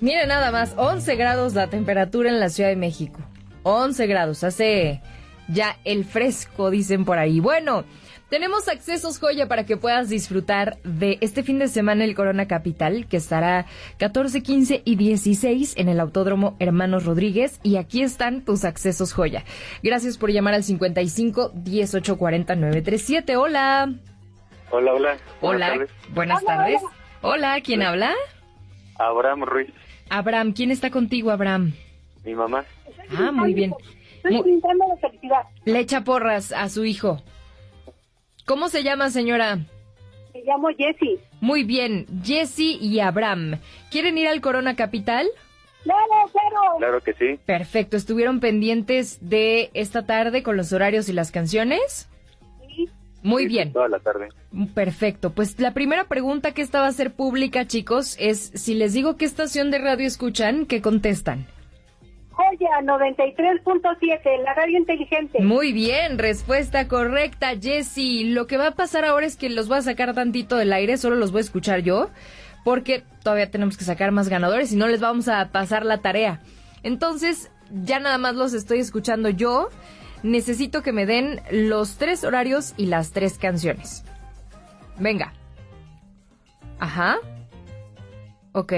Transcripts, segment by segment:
Mire nada más, 11 grados la temperatura en la Ciudad de México. 11 grados, hace ya el fresco, dicen por ahí. Bueno, tenemos Accesos Joya para que puedas disfrutar de este fin de semana el Corona Capital, que estará 14, 15 y 16 en el Autódromo Hermanos Rodríguez. Y aquí están tus Accesos Joya. Gracias por llamar al 55 18 40 937. Hola. Hola. Hola, buenas tardes. Hola, ¿quién habla? Abraham Ruiz. Abraham, ¿quién está contigo, Abraham? Mi mamá. Ah, muy bien. Estoy pintando de felicidad. Le echa porras a su hijo. ¿Cómo se llama, señora? Me llamo Jessie. Muy bien, Jessie y Abraham. ¿Quieren ir al Corona Capital? Claro. Claro que sí. Perfecto, ¿estuvieron pendientes de esta tarde con los horarios y las canciones? Sí. Muy Sí, bien. Toda la tarde. Perfecto, pues la primera pregunta que esta va a ser pública, chicos, es si les digo qué estación de radio escuchan, ¿qué contestan? Joya 93.7, la radio inteligente. Muy bien, respuesta correcta, Jessie. Lo que va a pasar ahora es que los voy a sacar tantito del aire, solo los voy a escuchar yo, porque todavía tenemos que sacar más ganadores y no les vamos a pasar la tarea. Entonces, ya nada más los estoy escuchando yo. Necesito que me den los 3 horarios y las 3 canciones. Venga. Ajá. Ok.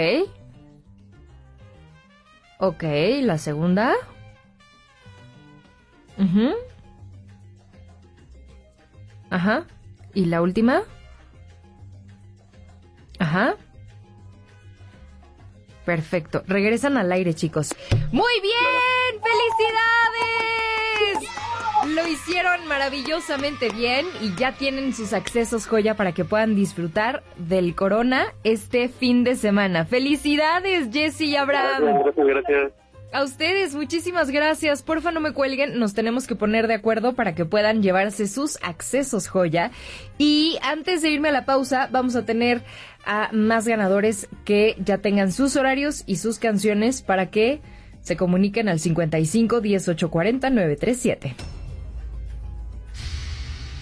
Ok, la segunda. Ajá. ¿Y la última? Ajá. Perfecto. Regresan al aire, chicos. ¡Muy bien! ¡Felicidades! Lo hicieron maravillosamente bien y ya tienen sus accesos joya para que puedan disfrutar del Corona este fin de semana. ¡Felicidades, Jessie y Abraham! Gracias. A ustedes, muchísimas gracias. Porfa, no me cuelguen. Nos tenemos que poner de acuerdo para que puedan llevarse sus accesos joya. Y antes de irme a la pausa, vamos a tener a más ganadores que ya tengan sus horarios y sus canciones para que se comuniquen al 55 18 40 937.